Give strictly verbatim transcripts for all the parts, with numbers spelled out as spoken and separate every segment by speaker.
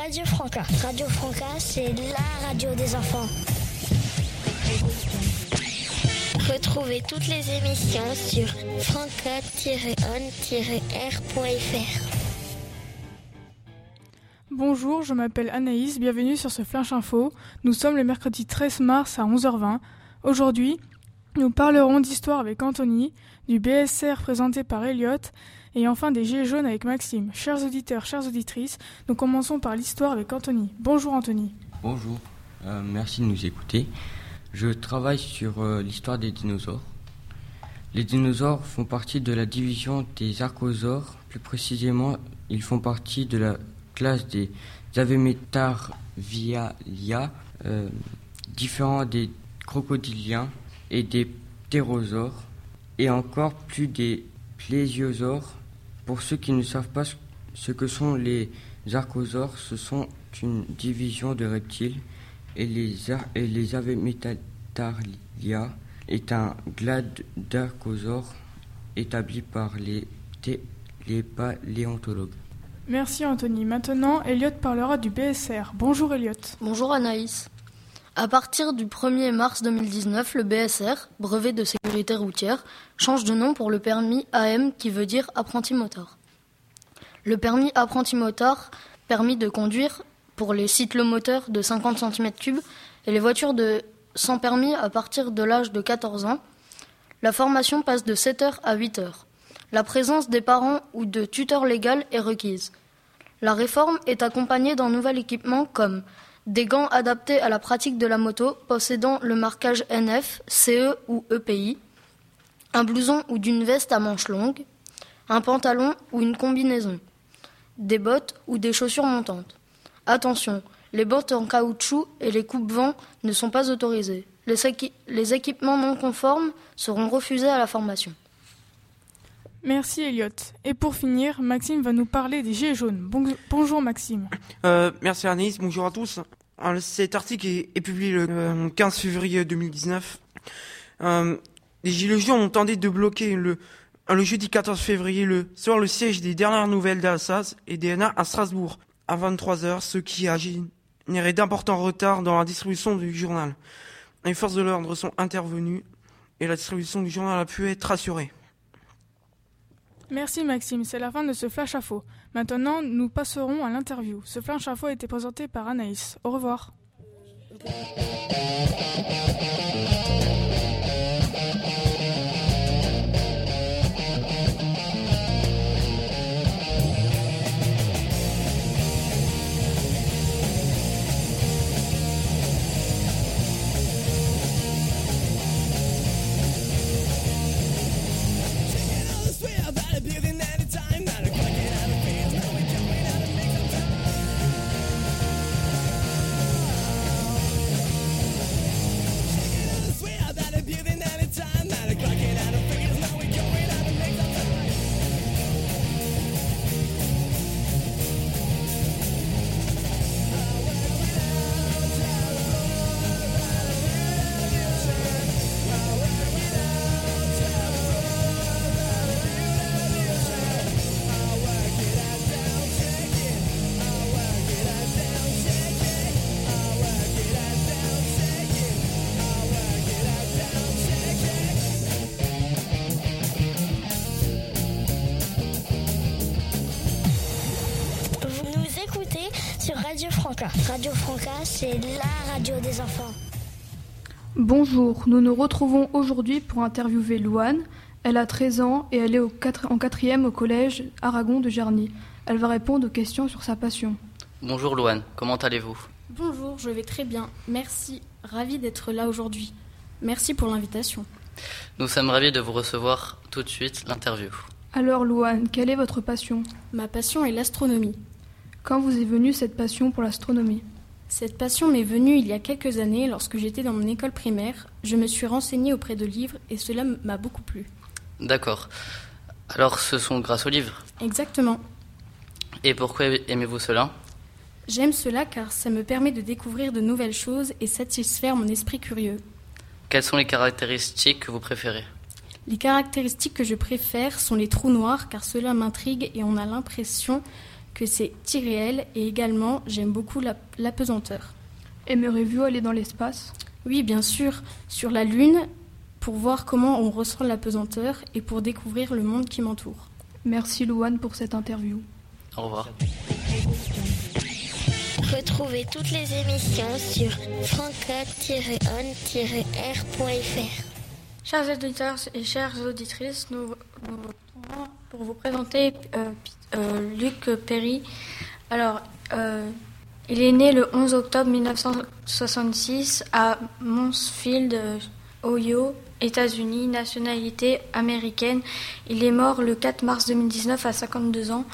Speaker 1: Radio Franca. Radio Franca, c'est la radio des enfants. Retrouvez toutes les émissions sur franca tiret on tiret r point f r.
Speaker 2: Bonjour, je m'appelle Anaïs, bienvenue sur ce Flash Info. Nous sommes le mercredi treize mars à onze heures vingt. Aujourd'hui, nous parlerons d'histoire avec Anthony, du B S R présenté par Elliot, et enfin des Gilets jaunes avec Maxime. Chers auditeurs, chères auditrices, nous commençons par l'histoire avec Anthony. Bonjour Anthony.
Speaker 3: Bonjour, euh, merci de nous écouter. Je travaille sur euh, l'histoire des dinosaures. Les dinosaures font partie de la division des archosaures. Plus précisément, ils font partie de la classe des Avimetarvialia, euh, différents des crocodiliens et des ptérosaures, et encore plus des plésiosaures. Pour ceux qui ne savent pas ce que sont les archosaures, ce sont une division de reptiles, et les, ar- et les Avimetarvialia est un clade d'archosaures établi par les, thé- les paléontologues.
Speaker 2: Merci Anthony. Maintenant, Elliot parlera du B S R. Bonjour Elliot.
Speaker 4: Bonjour Anaïs. À partir du premier mars deux mille dix-neuf, le B S R, brevet de sécurité routière, change de nom pour le permis A M qui veut dire apprenti motard. Le permis apprenti motard permet de conduire pour les cyclomoteurs de cinquante centimètres cubes et les voitures de sans permis à partir de l'âge de quatorze ans. La formation passe de sept heures à huit heures. La présence des parents ou de tuteurs légaux est requise. La réforme est accompagnée d'un nouvel équipement comme des gants adaptés à la pratique de la moto possédant le marquage N F, C E ou E P I, un blouson ou d'une veste à manches longues, un pantalon ou une combinaison, des bottes ou des chaussures montantes. Attention, les bottes en caoutchouc et les coupe-vents ne sont pas autorisés. Les, équi- les équipements non conformes seront refusés à la formation.
Speaker 2: Merci Elliot. Et pour finir, Maxime va nous parler des Gilets jaunes. Bon- bonjour Maxime.
Speaker 5: Euh, merci Anaïs, bonjour à tous. Alors, cet article est, est publié le euh, quinze février deux mille dix-neuf. Euh, les Gilets jaunes ont tenté de bloquer le, le jeudi quatorze février le soir le siège des dernières nouvelles d'Alsace et des N A à Strasbourg à vingt-trois heures, ce qui a généré d'importants retards dans la distribution du journal. Les forces de l'ordre sont intervenues et la distribution du journal a pu être assurée.
Speaker 2: Merci Maxime, c'est la fin de ce Flash Info. Maintenant, nous passerons à l'interview. Ce Flash Info a été présenté par Anaïs. Au revoir. Radio Franca. Radio Franca, c'est la radio des enfants.
Speaker 6: Bonjour, nous nous retrouvons aujourd'hui pour interviewer Louane. Elle a treize ans et elle est au quatre, en quatrième au collège Aragon de Jarny. Elle va répondre aux questions sur sa passion.
Speaker 7: Bonjour Louane, comment allez-vous ?
Speaker 8: Bonjour, je vais très bien. Merci, ravie d'être là aujourd'hui. Merci pour l'invitation.
Speaker 7: Nous sommes ravis de vous recevoir tout de suite, l'interview.
Speaker 6: Alors Louane, quelle est votre passion ?
Speaker 8: Ma passion est l'astronomie.
Speaker 6: Quand vous est venue cette passion pour l'astronomie ?
Speaker 8: Cette passion m'est venue il y a quelques années lorsque j'étais dans mon école primaire. Je me suis renseignée auprès de livres et cela m'a beaucoup plu.
Speaker 7: D'accord. Alors ce sont grâce aux livres ?
Speaker 8: Exactement.
Speaker 7: Et pourquoi aimez-vous cela ?
Speaker 8: J'aime cela car ça me permet de découvrir de nouvelles choses et satisfaire mon esprit curieux.
Speaker 7: Quelles sont les caractéristiques que vous préférez ?
Speaker 8: Les caractéristiques que je préfère sont les trous noirs car cela m'intrigue et on a l'impression que c'est irréel et également j'aime beaucoup la, la pesanteur.
Speaker 6: Aimeriez-vous aller dans l'espace ?
Speaker 8: Oui, bien sûr, sur la Lune, pour voir comment on ressent la pesanteur et pour découvrir le monde qui m'entoure.
Speaker 6: Merci Louane pour cette interview.
Speaker 7: Au revoir.
Speaker 1: Retrouvez toutes les émissions sur franca tiret on tiret r point f r.
Speaker 4: Chers auditeurs et chères auditrices, nous nous retrouvons pour vous présenter euh, euh, Luc Perry. Alors, euh, il est né le onze octobre mille neuf cent soixante-six à Mansfield, Ohio, États-Unis, nationalité américaine. Il est mort le quatre mars deux mille dix-neuf à cinquante-deux ans.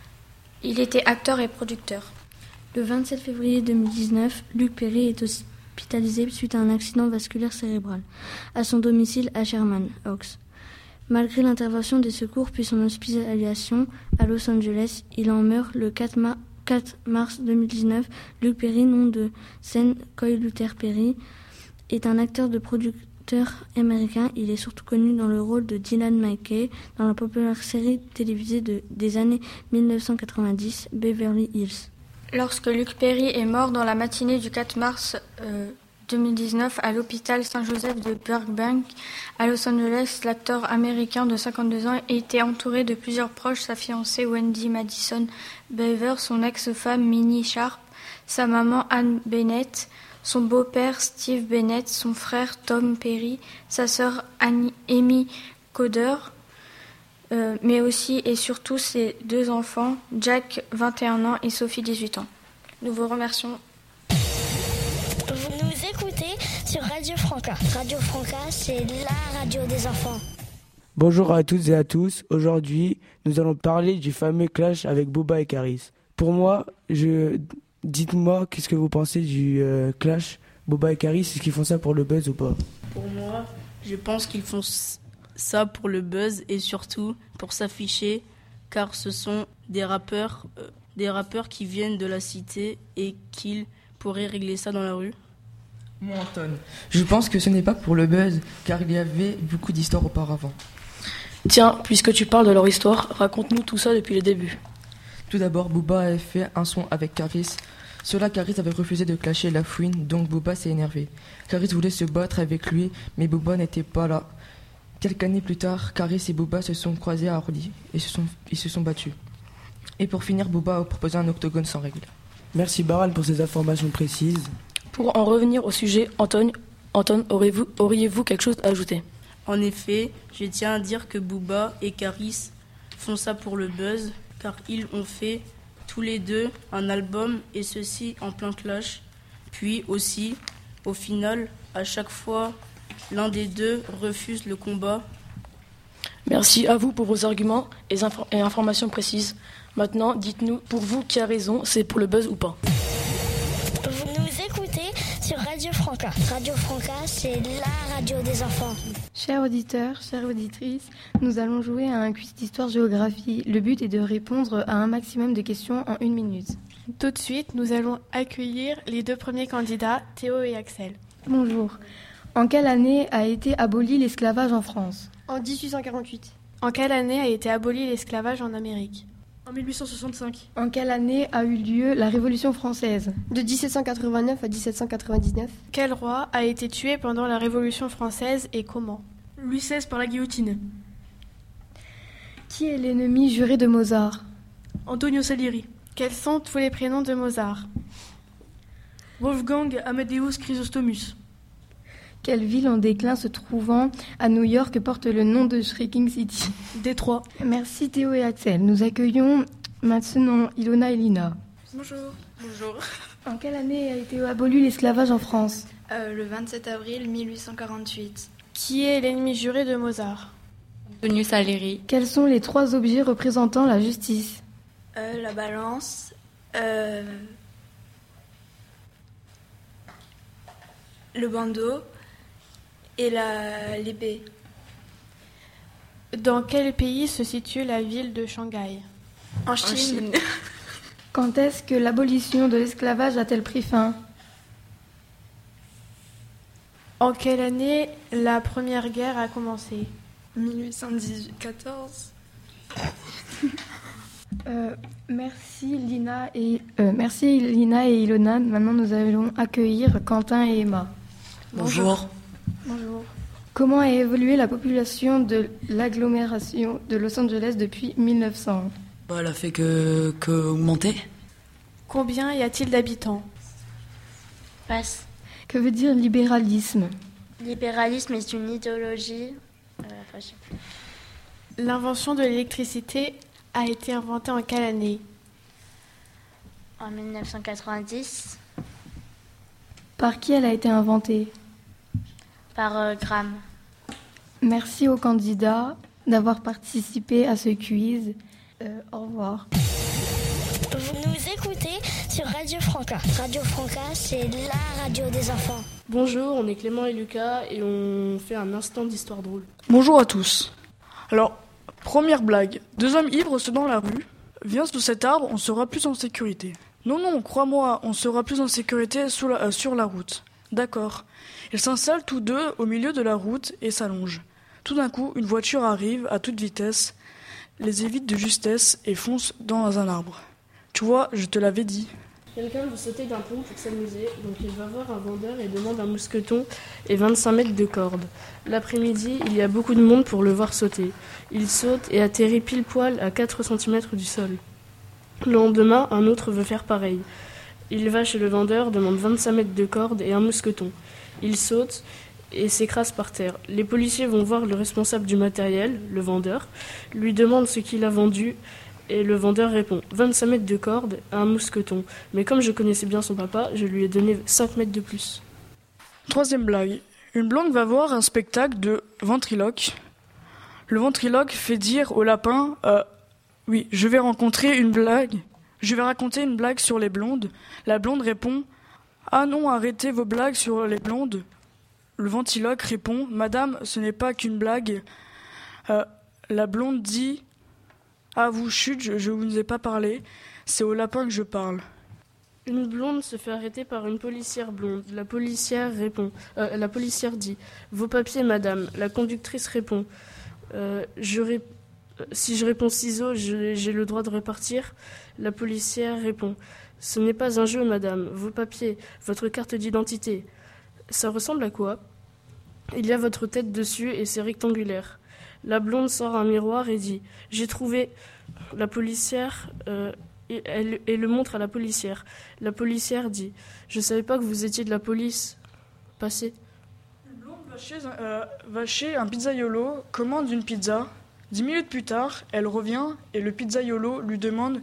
Speaker 4: Il était acteur et producteur.
Speaker 9: Le vingt-sept février deux mille dix-neuf, Luc Perry est hospitalisé suite à un accident vasculaire cérébral à son domicile à Sherman Oaks. Malgré l'intervention des secours puis son hospitalisation à Los Angeles, il en meurt le quatre mars deux mille dix-neuf. Luc Perry, nom de scène Coy Luther Perry, est un acteur de producteur américain. Il est surtout connu dans le rôle de Dylan McKay dans la populaire série télévisée de, des années mille neuf cent quatre-vingt-dix, Beverly Hills.
Speaker 4: Lorsque Luc Perry est mort dans la matinée du quatre mars euh, deux mille dix-neuf à l'hôpital Saint-Joseph de Burbank, à Los Angeles, l'acteur américain de cinquante-deux ans était entouré de plusieurs proches, sa fiancée Wendy Madison Beaver, son ex-femme Minnie Sharp, sa maman Anne Bennett, son beau-père Steve Bennett, son frère Tom Perry, sa sœur Annie, Amy Coder, euh, mais aussi et surtout ses deux enfants, Jack, vingt et un ans, et Sophie, dix-huit ans. Nous vous remercions.
Speaker 1: Vous nous écoutez sur Radio Franca. Radio Franca, c'est la radio des enfants.
Speaker 10: Bonjour à toutes et à tous. Aujourd'hui, nous allons parler du fameux clash avec Booba et Karis. Pour moi, je... dites-moi qu'est-ce que vous pensez du euh, clash Booba et Karis. Est-ce qu'ils font ça pour le buzz ou pas ?
Speaker 11: Pour moi, je pense qu'ils font ça pour le buzz et surtout pour s'afficher, car ce sont des rappeurs, euh, des rappeurs qui viennent de la cité et qu'ils pourraient régler ça dans la rue.
Speaker 12: Moi, Anton, je pense que ce n'est pas pour le buzz, car il y avait beaucoup d'histoires auparavant.
Speaker 13: Tiens, puisque tu parles de leur histoire, raconte-nous tout ça depuis le début.
Speaker 12: Tout d'abord, Booba avait fait un son avec Karis. Cela, Karis avait refusé de clasher la fouine, donc Booba s'est énervé. Karis voulait se battre avec lui, mais Booba n'était pas là. Quelques années plus tard, Karis et Booba se sont croisés à Orly et se sont, ils se sont battus. Et pour finir, Booba a proposé un octogone sans règles.
Speaker 10: Merci Baral pour ces informations précises.
Speaker 13: Pour en revenir au sujet, Anton, Anton, auriez-vous, auriez-vous quelque chose à ajouter ?
Speaker 11: En effet, je tiens à dire que Booba et Karis font ça pour le buzz, car ils ont fait tous les deux un album et ceci en plein clash. Puis aussi, au final, à chaque fois, l'un des deux refuse le combat.
Speaker 13: Merci à vous pour vos arguments et, inf- et informations précises. Maintenant, dites-nous, pour vous qui a raison, c'est pour le buzz ou pas ?
Speaker 1: Vous nous écoutez sur Radio Franca. Radio Franca, c'est la radio des enfants.
Speaker 14: Chers auditeurs, chères auditrices, nous allons jouer à un quiz d'histoire-géographie. Le but est de répondre à un maximum de questions en une minute.
Speaker 2: Tout de suite, nous allons accueillir les deux premiers candidats, Théo et Axel.
Speaker 14: Bonjour. En quelle année a été aboli l'esclavage en France ?
Speaker 15: En dix-huit cent quarante-huit.
Speaker 2: En quelle année a été aboli l'esclavage en Amérique ?
Speaker 15: En mille huit cent soixante-cinq.
Speaker 14: En quelle année a eu lieu la Révolution française ?
Speaker 15: De dix-sept cent quatre-vingt-neuf à dix-sept cent quatre-vingt-dix-neuf.
Speaker 2: Quel roi a été tué pendant la Révolution française et comment ?
Speaker 15: Louis seize par la guillotine.
Speaker 14: Qui est l'ennemi juré de Mozart ?
Speaker 15: Antonio Salieri.
Speaker 2: Quels sont tous les prénoms de Mozart ?
Speaker 15: Wolfgang Amadeus Chrysostomus.
Speaker 14: Quelle ville en déclin se trouvant à New York porte le nom de Shrieking City ?
Speaker 15: Détroit.
Speaker 14: Merci Théo et Axel. Nous accueillons maintenant Ilona et Lina.
Speaker 16: Bonjour. Bonjour.
Speaker 14: En quelle année a été aboli l'esclavage en France ?
Speaker 16: euh, Le vingt-sept avril mille huit cent quarante-huit.
Speaker 2: Qui est l'ennemi juré de Mozart ?
Speaker 16: Antonio Salieri.
Speaker 14: Quels sont les trois objets représentant la justice ?
Speaker 16: euh, La balance, euh, le bandeau et la, l'épée.
Speaker 2: Dans quel pays se situe la ville de Shanghai ?
Speaker 16: En Chine. En Chine.
Speaker 14: Quand est-ce que l'abolition de l'esclavage a-t-elle pris fin ?
Speaker 2: En quelle année la Première Guerre a commencé ?
Speaker 16: mille huit cent quatorze.
Speaker 14: Euh, merci Lina et euh, merci Lina et Ilona. Maintenant, nous allons accueillir Quentin et Emma.
Speaker 17: Bonjour.
Speaker 14: Bonjour. Comment a évolué la population de l'agglomération de Los Angeles depuis mille neuf cents?
Speaker 17: Bah, elle a fait que, que augmenter.
Speaker 15: Combien y a-t-il d'habitants?
Speaker 1: Passe.
Speaker 14: Que veut dire libéralisme?
Speaker 1: Libéralisme est une idéologie. Euh, enfin, je sais plus.
Speaker 15: L'invention de l'électricité a été inventée en quelle année?
Speaker 1: En mille neuf cent quatre-vingt-dix.
Speaker 14: Par qui elle a été inventée?
Speaker 1: Par euh, Graham.
Speaker 14: Merci aux candidats d'avoir participé à ce quiz. Euh, au revoir.
Speaker 1: Vous nous écoutez sur Radio Franca. Radio Franca, c'est la radio des enfants.
Speaker 11: Bonjour, on est Clément et Lucas et on fait un instant d'histoire drôle.
Speaker 15: Bonjour à tous. Alors, première blague. Deux hommes ivres se dans la rue. Viens sous cet arbre, on sera plus en sécurité. Non, non, crois-moi, on sera plus en sécurité sous la, euh, sur la route. D'accord. Ils s'installent tous deux au milieu de la route et s'allongent. Tout d'un coup, une voiture arrive à toute vitesse, les évite de justesse et fonce dans un arbre. Tu vois, je te l'avais dit.
Speaker 11: Quelqu'un veut sauter d'un pont pour s'amuser, donc il va voir un vendeur et demande un mousqueton et vingt-cinq mètres de corde. L'après-midi, il y a beaucoup de monde pour le voir sauter. Il saute et atterrit pile poil à quatre centimètres du sol. Le lendemain, un autre veut faire pareil. Il va chez le vendeur, demande vingt-cinq mètres de corde et un mousqueton. Il saute et s'écrase par terre. Les policiers vont voir le responsable du matériel, le vendeur, lui demandent ce qu'il a vendu et le vendeur répond vingt-cinq mètres de corde et un mousqueton. Mais comme je connaissais bien son papa, je lui ai donné cinq mètres de plus.
Speaker 15: Troisième blague. Une blonde va voir un spectacle de ventriloque. Le ventriloque fait dire au lapin euh, « Oui, je vais rencontrer une blague. Je vais raconter une blague sur les blondes. » La blonde répond « Ah non, arrêtez vos blagues sur les blondes. » Le ventriloque répond « Madame, ce n'est pas qu'une blague. Euh, » La blonde dit « Ah, vous chut, je, je vous ai pas parlé. C'est au lapin que je parle. »
Speaker 11: Une blonde se fait arrêter par une policière blonde. La policière répond. Euh, la policière dit « Vos papiers, madame. » La conductrice répond euh, je ré... « Si je réponds ciseaux, je, j'ai le droit de repartir ?» La policière répond « Ce n'est pas un jeu, madame. Vos papiers, votre carte d'identité. Ça ressemble à quoi ? Il y a votre tête dessus et c'est rectangulaire. » La blonde sort un miroir et dit « J'ai trouvé. » La policière... Euh, Et, elle, et le montre à la policière. La policière dit « Je savais pas que vous étiez de la police. Passez. »
Speaker 15: Une blonde va chez, un, euh, va chez un pizzaiolo, commande une pizza. Dix minutes plus tard, elle revient et le pizzaiolo lui demande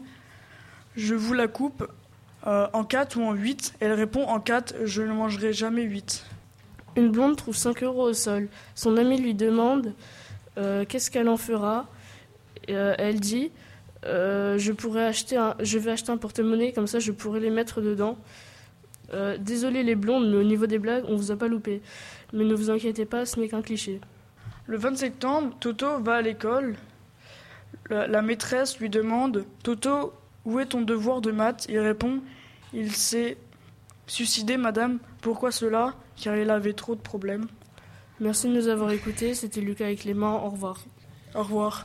Speaker 15: « Je vous la coupe euh, en quatre ou en huit ?» Elle répond « En quatre, je ne mangerai jamais huit. »
Speaker 11: Une blonde trouve cinq euros au sol. Son amie lui demande euh, qu'est-ce qu'elle en fera. euh, Elle dit Euh, je pourrais acheter un, je vais acheter un porte-monnaie, comme ça je pourrais les mettre dedans. Euh, désolé les blondes, mais au niveau des blagues, on vous a pas loupé. Mais ne vous inquiétez pas, ce n'est qu'un cliché.
Speaker 15: Le vingt septembre, Toto va à l'école. La, la maîtresse lui demande « Toto, où est ton devoir de maths ?» Il répond « Il s'est suicidé, madame. Pourquoi cela ? Car il avait trop de problèmes. »
Speaker 11: Merci de nous avoir écoutés. C'était Lucas et Clément. Au revoir.
Speaker 15: Au revoir.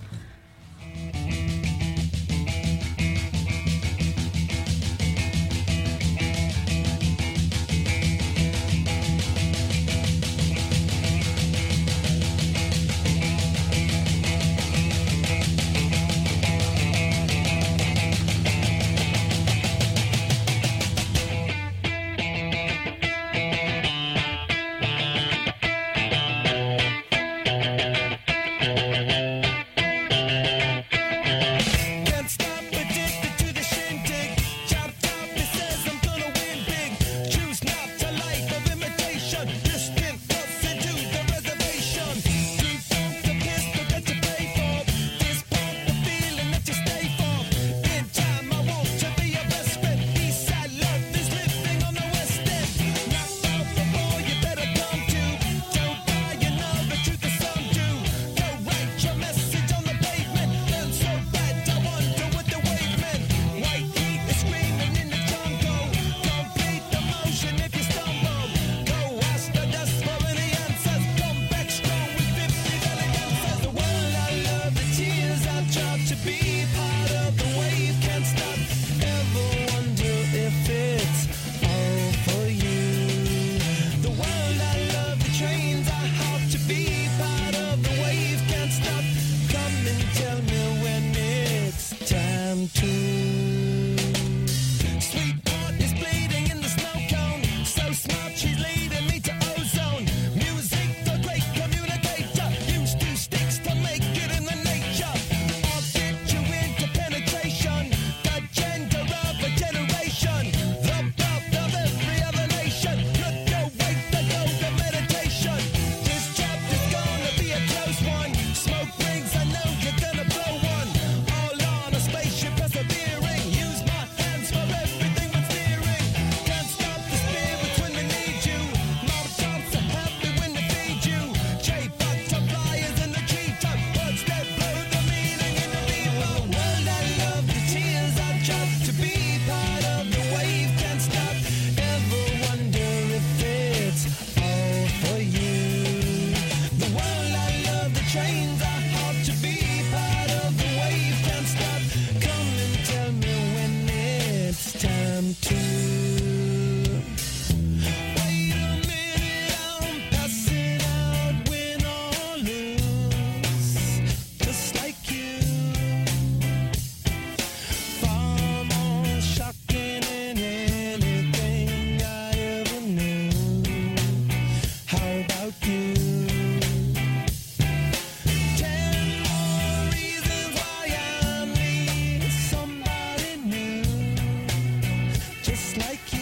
Speaker 18: just like you.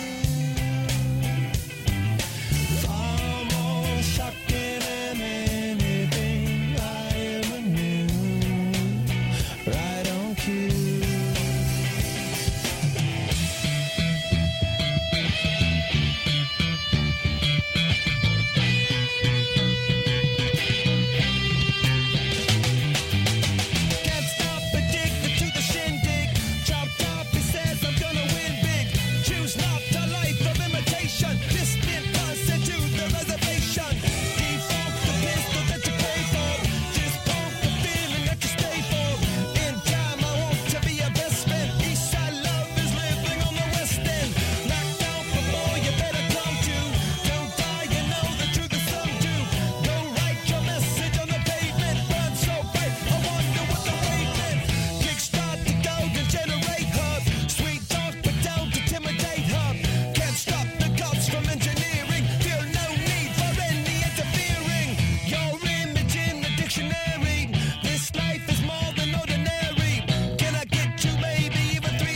Speaker 18: Far more shocking than anything I ever knew. Right on cue.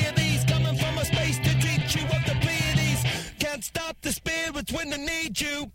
Speaker 18: When I need you.